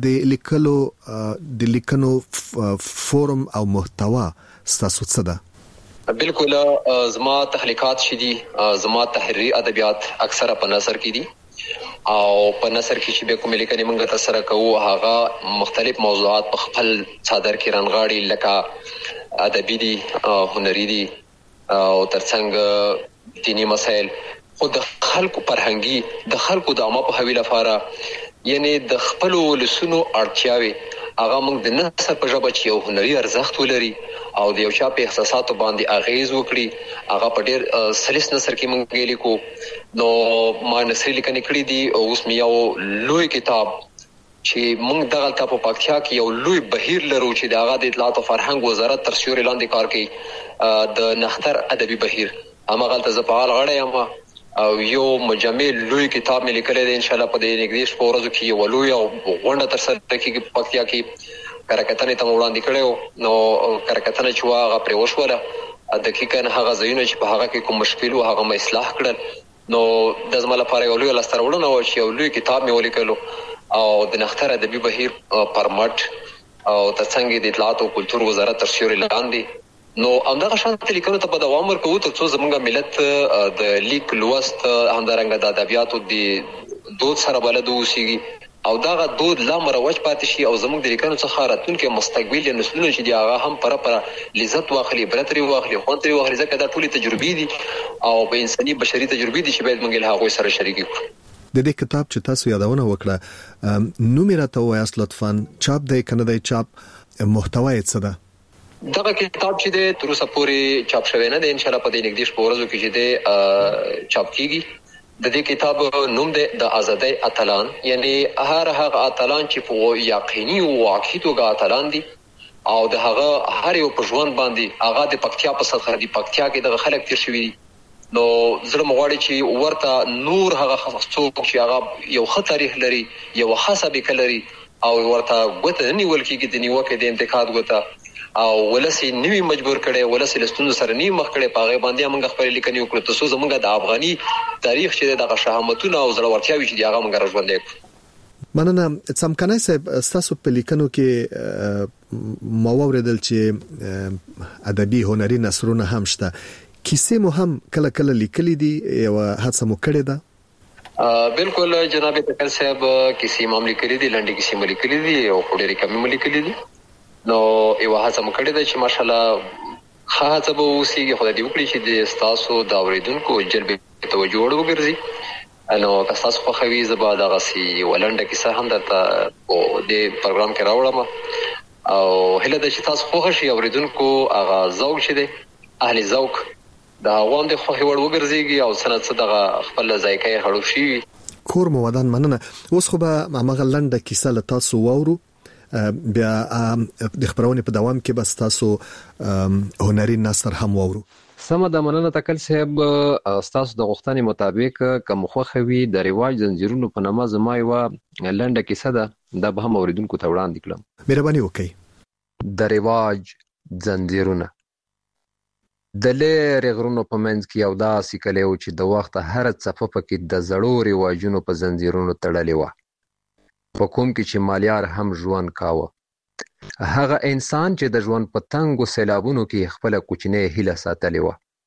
یعنی د لیکنو فورم او محتوا ستاسو څه ده؟ بالکل زما تخلیقات شدي، زما تحریری ادبیات اکثره په نثر کې دي او په نثر کې چې به کوم لیکنې موږ ترسره کوو هغه مختلف موضوعات په خپل څادر کې رانغاړي، لکه ادبي دي، هنري دي او ترڅنګ دینی مسایل، خو د خلکو فرهنګي د خلکو د عامه پوهاوي لپاره یعنی د خپل ولسونو اړتیاوي هغه موږ د نثر په ژبه چې یو هنري ارزښت ولري او د یو چا په احساساتو باندې اغیز وکړي، هغه په ډېر سلیس نثر کې موږ لیکو. نو ما نثري لیکنې کړې دي او اوس مې یو لوی کتاب چې موږ دغلته په پکتیا کې یو لوی بهیر لرو چې د هغه د اطلاعات او فرهنګ وزارت تر سیوري لاندې کار کوي، د نختر ادبي بهیر، همغلته زه فعال غړی یم او یو مجمع لوی کتاب مې لیکلی دی. انشاءالله په دې نږدې شپو ورځو کې یو لوی غونډه ترسره کېږي په پکتیا کې. کرکتنې ته مو وړاندې کړی و، نو کرکتنه چې وه هغه پرې وشوله، دقیقاً هغه ځایونه چې په هغه کې کوم مشکل و هغه مې اصلاح کړل. نو د زما لپاره یو لوی لاسته راوړنه وه چې یو لوی کتاب مې ولیکلو او د نختر ادبي بهیر پرمټ او ترڅنګ د اطلاعات او کلتور وزارت تر سیوري لاندې. نو همدغه شانتې لیکنو ته به دوام ورکوو ترڅو زموږ ملت د لیک لوست همدارنګه د ادبیاتو د دود سره بلد واوسېږي او دغه دود لا مروج پاتې شي او زموږ د لیکنو څخه راتلونکي مستقبل نسلونه چې دي هغه هم پره لذت واخلي، عبرت لري واخلي، خوند لري واخلي، ځکه دا ټولې تجربې دي او په انساني بشري تجربې دي چې باید موږ له هغوی سره شریک کړو. د دې کتاب چې تاسو یادونه وکړه نوم یې راته وایاست لطفاً، چاپ دی کنه دی چاپ، محتوا یې څه ده؟ دغه کتاب چې دی تر اوسه پورې چاپ شوی نه دی، انشاءالله په دې نږدې شپو ورځو کې چې دی چاپ کیږي. د دې کتاب نوم دی د ازادۍ اتلان، یعنی هر هغه اتلان چې په یقیني او واقعي توګه اتلان دي او د هغه هر یو په ژوند باندې هغه د پکتیا په سطح د پکتیا کې دغه خلک تیر شوي دي. نو زړه مې غواړي چې ورته نور هغه څوک چې هغه یو ښه تاریخ لري، یو ښه سابقه لري او ورته ګوته نه نیول کېږي د نیوکې د انتقاد ګوته او ولسی نوی مجبور کړي، ولسی لستونو سره نی مخ کړي، پاغه باندې موږ خپل لیکنې وکړو تاسو زموږ د افغاني تاریخ چې دغه شهامتونه او زړورتیاوي چې هغه موږ راژوندې کړو. مننه. څمکنای صاحب، تاسو په لیکنو کې ما ووریدل چې ادبي هنري نثرونه هم شته، کیسې مو هم کله کله لیکلې دي، یو هڅه مو کړې ده؟ بالکل جناب تکل صاحب، کیسې مو لیکلې دي، لنډې کیسې مو لیکلې دي او ډېرې کمې مو لیکلې دي. نو یو هڅه مو کړې ده چې ماشاءالله هڅه به وسیږي، خدای دې وکړي چې د تاسو د اوریدونکو جلب توجه وګرځي. نو تاسو خو خوي زبا دغه سي ولنډه کیسه هم درته په دې پروګرام کې راوړم او هله د چې تاسو خو شي اوریدونکو هغه ذوق شه دي اهل ذوق دا غوام د خو هیوړ وګرځيږي او سند صدقه خپل ذایقه هړو شي. کور مو ودان مننه. اوس خو به هغه لنډه کیسه له تاسو وورو، بیا د خبرونې په دوام کې بس تاسو هنري نثر هم وورو. سمه د مننه تکل صاحب، تاسو د غوښتنې مطابق کوم خوخوي د رواج زنجیرونو په نامه زما یو لنډه کیسه ده، دا به هم اوریدونکو ته وړاندې کړم. مهرباني وکړئ. د رواج زنجیرونه. د لېرې غرونو په منځ کې یو داسې کلی و چې د وخته هره څپه پکې د زړو رواجونو په زنجیرونو تړلې وه، په کوم کې چې مالیار هم ژوند کاوه. هغه انسان چې د ژوند په تنګو سیلابونو کې خپل کوچنی هیله ساتلې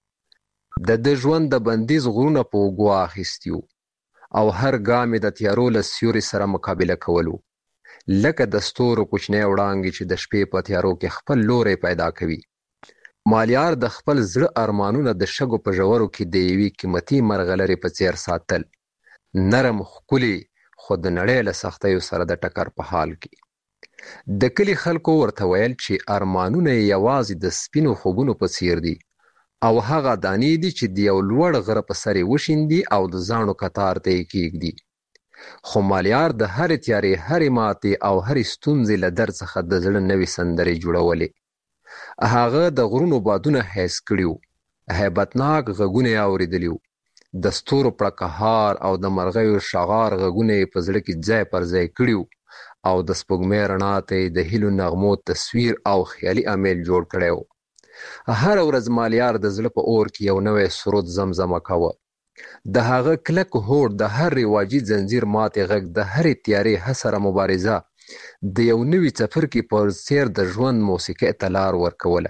و، د ژوند د بندیز غرونه په اوږو اخیستي او هر ګام د تیارو له سیوري سره مقابله کولو، لکه د ستورو کوچنی وړانګې چې د شپې په تیارو کې خپل لوری پیدا کوي. مالیار د خپل زړه ارمانونه د شګو په ژورو کې د یوې قیمتي مرغلرې په څیر ساتل، نرم ښکلي خو د نړۍ له سختیو سره د ټکر په حال کې. د کلي خلکو ورته ویل چې ارمانونه یې یوازې د سپینو خوبونو په څیر دي او هغه دانې دي چې د یو لوړ غره په سر یې وشیندي او د زاڼو کتار ته یې کیږدي. خو مالیار د هرې تیارې، هرې ماتې او هرې ستونزې له درد څخه د زړه نوې سندرې جوړولې. هغه د غرونو بادونه حس کړي وو، هیبتناک غږونه یې اورېدلي وو، د ستورو پړکهار او د مرغیو شغار غږونه یې په زړه کې ځای پر ځای کړي وو او د سپوږمۍ رڼا ته یې د هیلو نغمو تصویر او خیالي امیل جوړ کړی وو. هره ورځ مالیار د زړه په اور کې یو نوی سرود زمزمه کوه. د هغه کلک هوډ، د هر رواجي ځنځیر ماتې غږ، د هرې تیارې هسره مبارزه د یو نوي څپرکي په څیر د ژوند موسیقۍ ته لار ورکوله.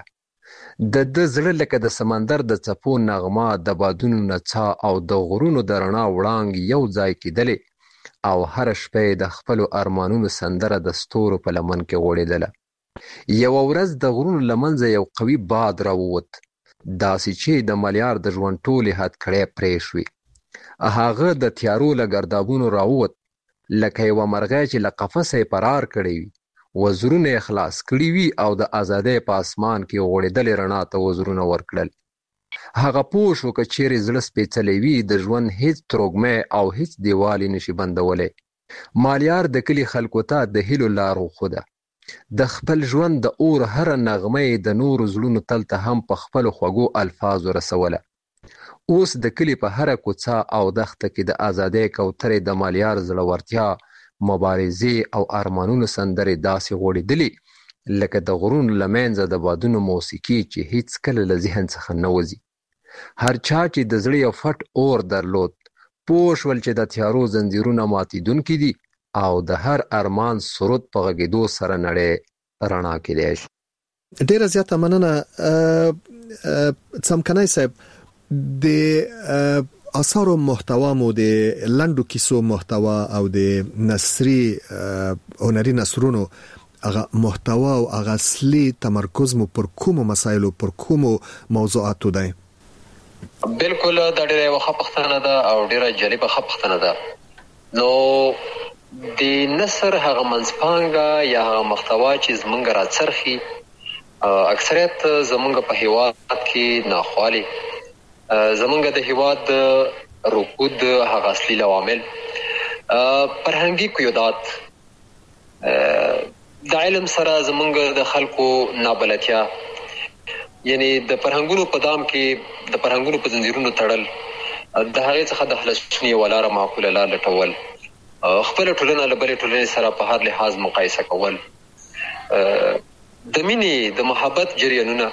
د ده زړه لکه د سمندر د څپو نغمه، د بادونو نڅا او د غرونو د رڼا وړانګې یو ځای کېدلې او هره شپه د خپلو ارمانونو سندره د ستورو په لمن کې غوړېدله. یوه ورځ د غرونو له منځه یو قوي باد راووت، داسې چې د مالیار د ژوند ټولې هتکړۍ پرې شوې. هغه د تیارو له ګردابونو راووت لکه یوه مرغۍ چې له قفسه یې فرار کړی وي، وزرونه یې خلاص کړي وي او د ازادۍ په اسمان کې غوړېدلې رڼا ته وزرونه ورکړل. هغه پوه شو که چیرې زړه سپېڅلی وي، د ژوند هیڅ تروږمی او هیڅ دیوال یې نشي بندولی. مالیار د کلي خلکو ته د هیلو لار وښوده. د خپل ژوند د اور هره نغمه یې د نورو زړونو تل ته هم په خپلو خوږو الفاظو رسوله. اوس د کلي په هره کوڅه او دښته کې د ازادۍ کوترې د مالیار زړورتیا، مبارزې او ارمانونو سندرې داسې غوړېدلې لکه د غرونو له منځه د بادونو موسیقي چې هیڅکله له ذهن څخه نه وځي. هر چا چې د زړه یو فټ اور درلود پوه شول چې د تیارو زنځیرونه ماتېدونکي دي او د هر ارمان سرود په غږېدو سره نړۍ رڼا کېدای شي. ډېره زیاته مننه څمکنی صاحب. د اثارو محتوا مو د لنډو کیسو محتوا او د نثري هنري نثرونو هغه محتوا او هغه اصلي تمرکز مو پر کومو مسایلو، پر کومو موضوعاتو دی؟ بالکل دا ډیره یو ښه پوښتنه ده او ډیره جالبه ښه پوښتنه ده. نو د نثر هغه منځپانګه یا هغه محتوا چې زمونږ راڅرخي اکثریت زمونږ په هیواد کې ناخوالي، زمونږ د هیواد رکود هغه اصلي عوامل فرهنګي قیودات، د علم سره زمونږ د خلکو نابلدتیا، یعنی د فرهنګونو په دام کې د فرهنګونو په زنجیرونو تړل، د هغې څخه د خلاصون یوه لاره معقوله لار لټول، خپله ټولنه له بلې ټولنې سره په هر لحاظ مقایسه کول، د مینې د محبت جریانونه،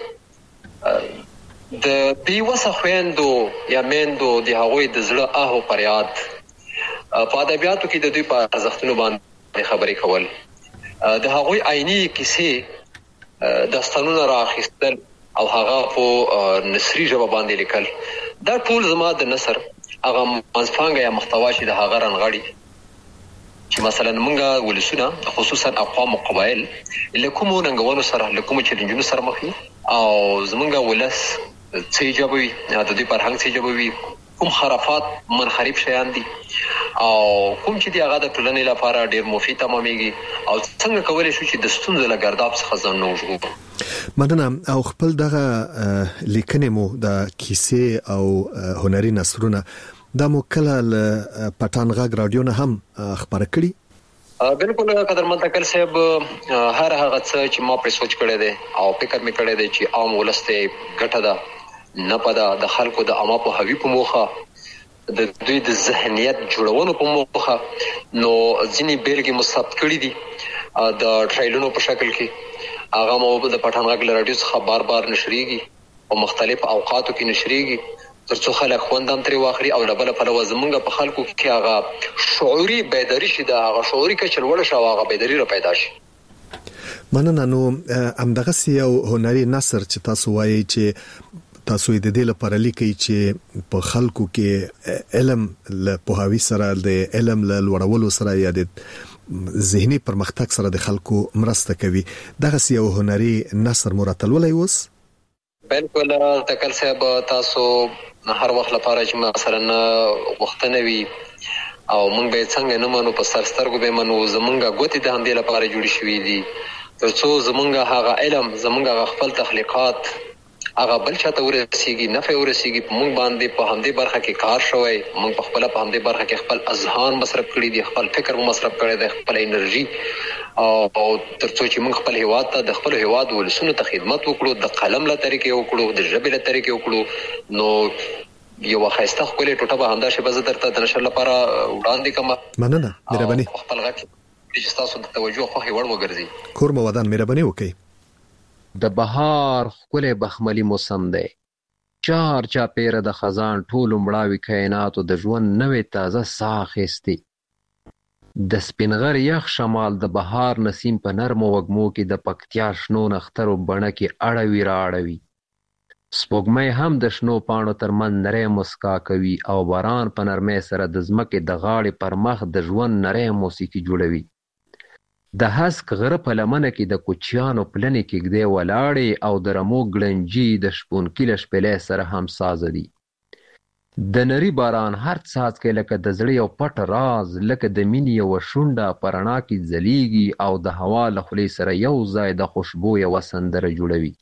د بېوسه خویندو یا میندو د هغوی د زړه آه او فریاد، په ادبیاتو کې د دوی په ارزښتونو باندې خبرې کول، د هغوی عیني کیسې داستانونه رااخیستل او هغه په نثري ژبه باندې لیکل. دا ټول زما د نثر هغه منځپانګه یا محتوا چې د هغه رانغاړي چې مثلا مونږ ولسونه خصوصا اقوام او قبایل له کومو ننګونو سره، له کومو چیلنجونو سره مخ دي او زمونږ ولس څه ایجابوي، د دوی فرهنګ څه ایجابوي، کوم خرافات منحرف شیان دي او کوم چې دی هغه د ټولنې لپاره ډیر مفید تمامېږي او څنګه کولی شو چې د ستونزو له ګرداب څخه ځان وژغورو. مننه. او خپل دغه لیکنې مو د کیسې او هنري نثرونه دا مو کله له پټان غږ رادیو نه هم خبره کړي؟ بالکل قدرمن تکل صاحب، هر هغه څه چې ما پرې سوچ کړی دی او فکر مې کړی دی چې عام ولس ته ګټه ده نه پده، د خلکو د عامه پوهاوي په موخه، د دوی د ذهنیت جوړونو په موخه، نو ځینې بیلګې مو ثبت کړي دي د ټرایلونو په شکل کې. هغه مو د پټان غږ له رادیو څخه بار بار نشریږي او مختلف اوقاتو کې نشریږي ترڅو خلک خوند هم ترې واخلي او له بله پلوه زمونږ په خلکو کې هغه شعوري بیداري شي، د هغه شعوري کچه لوړه شي او هغه بیداري را پیدا شي. مننه. نو همدغه یو هنري نثر چې تاسو وایي چې تاسو د دې لپاره لیکي چې په خلکو کې علم له پوهاوی سره د علم له لوړولو سره یا د ذهني پرمختګ سره د خلکو مرسته کوي. دغه یو هنري نثر مرتل ولای اوس؟ بالکل تکل صاحب، تاسو هر وخت لپاره چې مثلا وختنه وي او مونږ به څنګه نه منو، په سرسترګو به منو، زمونږه ګوتې د همدې لپاره جوړې شوې دي ترڅو زمونږه هغه علم، زمونږه خپل تخلیقات هغه بل چاته ورسیږي، نفع ورسیږي. په مونږ باندې په همدې برخه کې کار شوی، مونږ په خپل په همدې برخه کې خپل اذهان مصرف کړي دي، خپل فکر مصرف کړي دی، خپل انرژي، او ترڅو چې مونږ خپل هیواد ته، د خپل هیواد ولسونو ته خدمت وکړو، د قلم له طریقې وکړو، د ژبې له طریقې وکړو. نو یو خاصه خپل ټوټه به همدا شی به درته د نشر لپاره وړاندې کوم. مننه، مهرباني. خپل غږ چې تاسو د توجه خو هیوړ وګرځي. کور مو ودان، مهرباني وکړئ. د بهار خپل بخملی موسم دی، چار چا پیر د خزان ټول مړاوي کائنات د ژوند نوې تازه ساه اخیستي. د سپینغر یخ شمال د بهار نسیم په نرمو وږمو کې د پکتیا شنو نخترو بڼه کې اړوي را اړوي. سپوږمۍ هم د شنو پاڼو ترمنځ نری مسکا کوي او باران په نرمۍ سره د ځمکې د غاړې پر مخ د ژوند نری موسیقي جوړوي. د هسک غره په لمنه کې د کوچیانو پلنې کېږدۍ ولاړې او د رمو ګړنجي د شپونکي له شپېلۍ سره هم سازه دي. د نري باران هر څاڅکی لکه د زړه یو پټ راز، لکه د مینې یوه شونډه په رڼا کې ځلیږي او د هوا له خولې سره یو ځای د خوشبو یوه سندره جوړوي.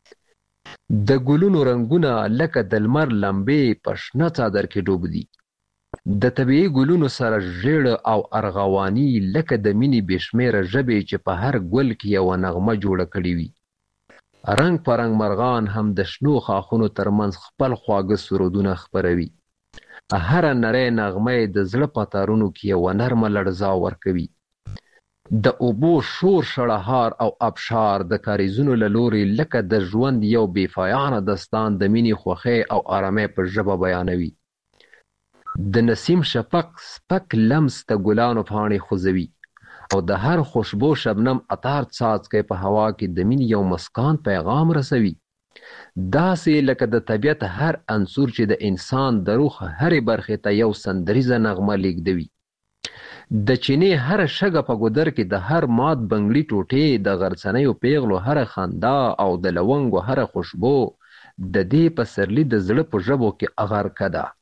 د ګلونو رنګونه لکه د لمر لمبې په شنه څادر کې ډوب دي. د طبیعي ګلونو سره ژیړ او ارغواني لکه د مینې بېشمېره ژبې چې په هر ګل کې یوه نغمه جوړه کړې وي. رنګ په رنګ مرغان هم د شنو خاښونو ترمنځ خپل خواږه سرودونه خپروي. هره نری نغمه یې د زړه په تارونو کې یوه نرمه لړزا ورکوي. د اوبو شور شړهار او ابشار د کاریزونو له لورې لکه د ژوند یو بېپایانه داستان د مینې خوښۍ او آرامۍ په ژبه بیانوي. د نسیم شفق سپک لمس د ګلانو پاڼې خوځوي او د هر خوشبو شبنم عطر څاڅکی په هوا کې د مینې یو مسکان پیغام رسوي. داسې لکه د طبیعت هر عنصر چې د انسان د روح هرې برخې ته یو سندریزه نغمه لیږدوي. د چینې هر شګه په ګودر کې د هر مات بنګړي ټوټې، د غرڅنیو پیغلو هر خندا او د لونګو هر خوشبو د دې پسرلی د زړه په ژبو کې اغرکه ده.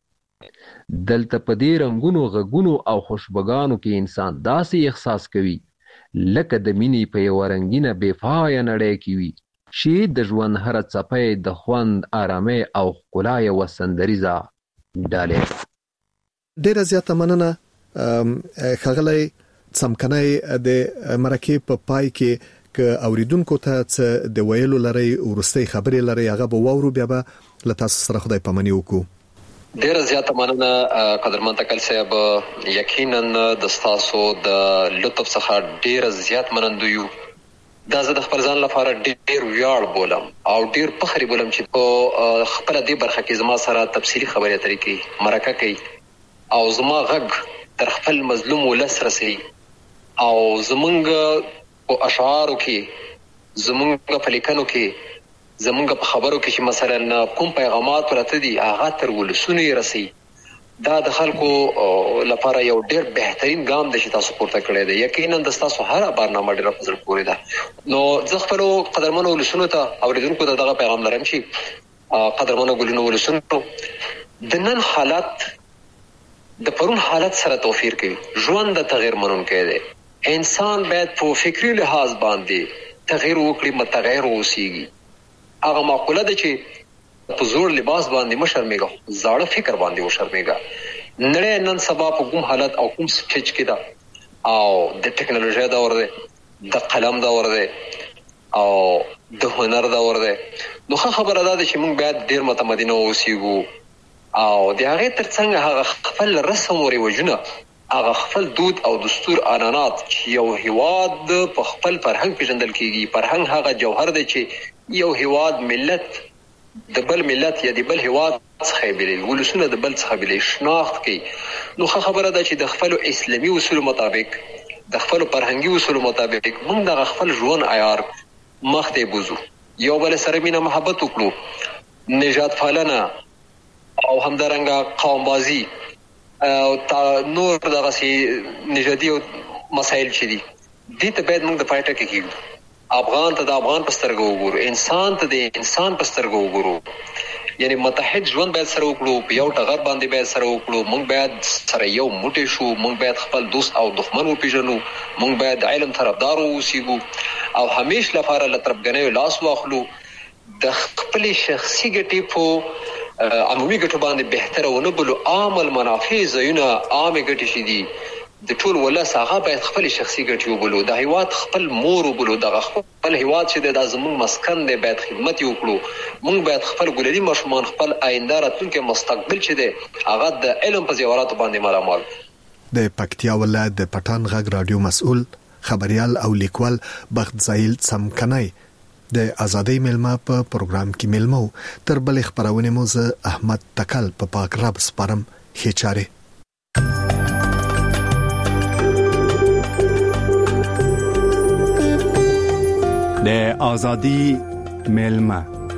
دلته په دې رنګونو، غږونو او خوشبوګانو کې انسان داسې احساس کوي لکه د مینې په یوه رنګینه بېپایه نړۍ کې وي چې د ژوند هره څپه د خوند، آرامۍ او ښکلا یوه سندریزه ډالۍ. ډېره زیاته مننه ښاغلی څمکنی. د مرکې په پای کې که اوریدونکو ته څه د ویلو لري، وروستۍ خبرې لري، هغه به واورو، بیا به له تاسو سره خدای پاماني وکړو. ډیره زیاته مننه قدرمن تکل صاحب. یقینا د تاسو د لطف څخه ډیره زیات منندوی یو. دا زه د خپل ځان لپاره ډیر ویاړ بولم او ډیر فخر بولم چې په خپل دې برخه کې زما سره تفصیلی خبرې اترې کوي، مرکه کوي او زما غږ تر خپل مظلوم ولس رسي او زمونږ په اشعارو کې، زمونږ په لیکنو کې، زمونږ په خبرو کې چې مثلا کوم پیغامات پرته دي هغه تر ولسونو یې رسي. دا د خلکو لپاره یو ډیر بهترین ګام دی چې تاسو پورته کړی دی. یقینا د تاسو هر برنامه ډیره په زړه پورې ده. نو زه خپلو قدرمنو ولسونو ته اوریدونکو ته دغه پیغام لرم چې قدرمنو ګلونو ولسونو، د نن حالت د پرون حالت سره توفیر کوي. ژوند د تغیر منونکی دی. انسان باید په فکری لحاظ باندې تغیر وکړي، متغیر اوسیږي. هغه معقوله ده چې په زوړ لباس باندې مشرمېږه، زاړه فکر باندې وشرمېږه. نړۍ نن سبا په کوم حالت او کوم سټیج کې ده او د ټکنالوژي دور دی، د قلم دور دی او د هنر دور دی. نو خبره ده چې موږ باید ډیر متمدن اوسېږو او د هغې ترڅنګ هغه خپل رسم او رواجونه، هغه خپل دود او دستور عنعنات چې یو هیواد په خپل فرهنګ پیژندل کېږي. فرهنګ هغه جوهر دی چې یو هیواد ملت د بل ملت یا د بل هیواد څخه بیلوي، ولسونه د بل څخه بیلوي، شناخت کوي. نو خبره ده چې د خپل اسلامي اصول مطابق د خپل فرهنګي اصول مطابق موږ د خپل ژوند عیار مخته بوزو، یو بل سره مینه محبت وکړو، نجات پالنه او همدارنګه قوم بازی او نور دغه سي نژادي مسایل چې دي دې ته باید موږ د پایټه کې کېږو. افغان ته د افغان په سترګو وګورو، انسان ته د انسان په سترګو وګورو، یعنی متحد ژوند باید سره وکړو، په یو ټغر باندې باید سره وکړو، موږ باید سره یو موټی شو، موږ باید خپل دوست او دښمن وپیژنو، موږ باید علم طرفدار اوسېږو او همیش لپاره له تربګنیو لاس واخلو. د خپل شخصي ګټې په عمومي ګټو باندې بهتره ونه بلو، عام المنافع ځایونه عامې ګټې چې دي د ټول ولس هغه باید خپل شخصي ګټې وبلو، د هیواد خپل مور وبلو، د خپل هیواد چې د زموږ مسکن دی باید خدمت وکړو. موږ باید خپل ګلري ماشومان، خپل آینده راتلونکي مستقبل چې دی هغه د علم په زیوراتو باندې مالامال. د پکتیا ولایت د پټان غږ رادیو مسؤل خبريال او لیکوال بخت زایل سمکنای د ازادۍ ملما په پروګرام کې ملمو تر بل خبرونه مو زه احمد تکل په پاک رب سپارم هچاره. د ازادۍ ملما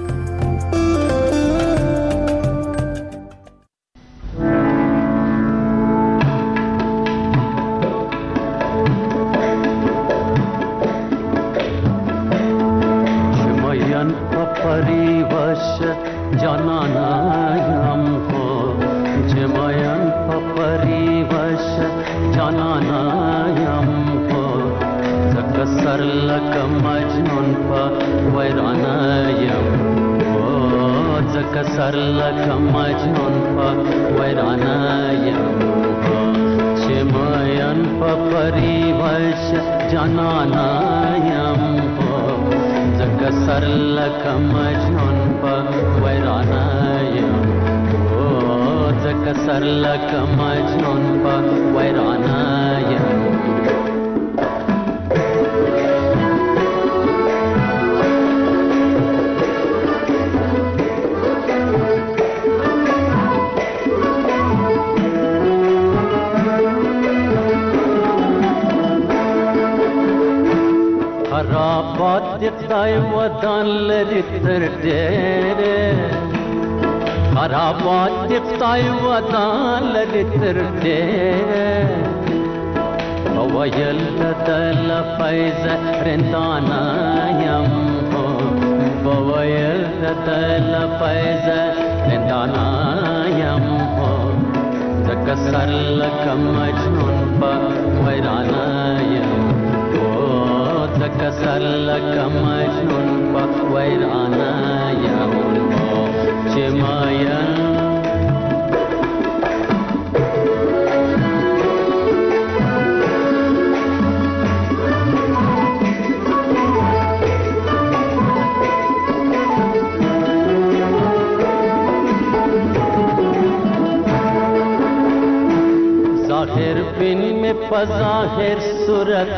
ظاهر صورت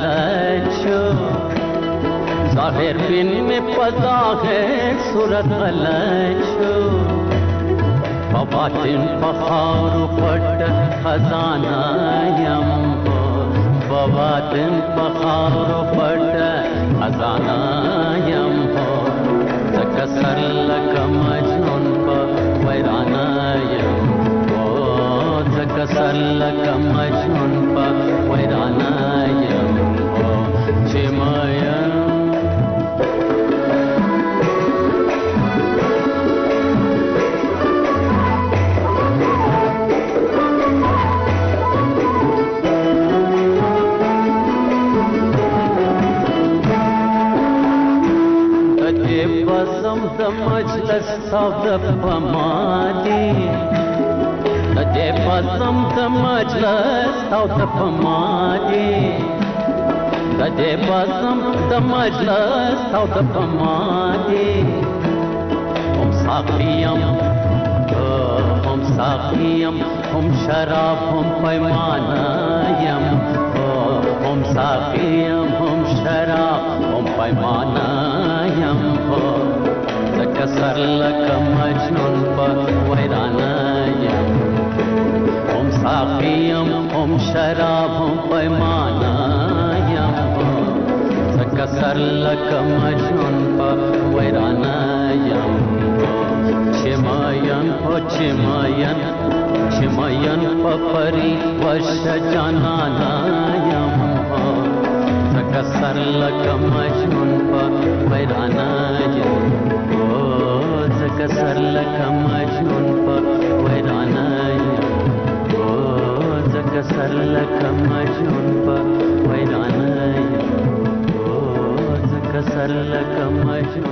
غلط شو، ظاهر بن में ظاهر صورت غلط شو، باطن فخار پټ خزانه یم هو، باطن فخار پټ خزانه یم هو، زکه سر لکه مجنون په ویرانه یم هو، زکه سر لکه مجنون په ویرانه یم هو، چې مایم د مجلس او د پمادي د دې پسم د مجلس او د پمادي د دې پسم د مجلس او د پمادي هم ساقيم هم شراب هم پیمانه یم هم ساقيم هم شراب هم پیمانه یم زکه سر لکه مجنون په ویرانه یم هم ساقي یم هم هم شراب هم پیمانه یم زکه سر لکه مجنون په ویرانه یم چې ماین په پری وشه جانانه یم زکه سر لکه مجنون په ویرانه یم زکه سر لکه مجنون په ویرانه یم زکه سر لکه مجنون په ویرانه یم زکه سر لکه مجنون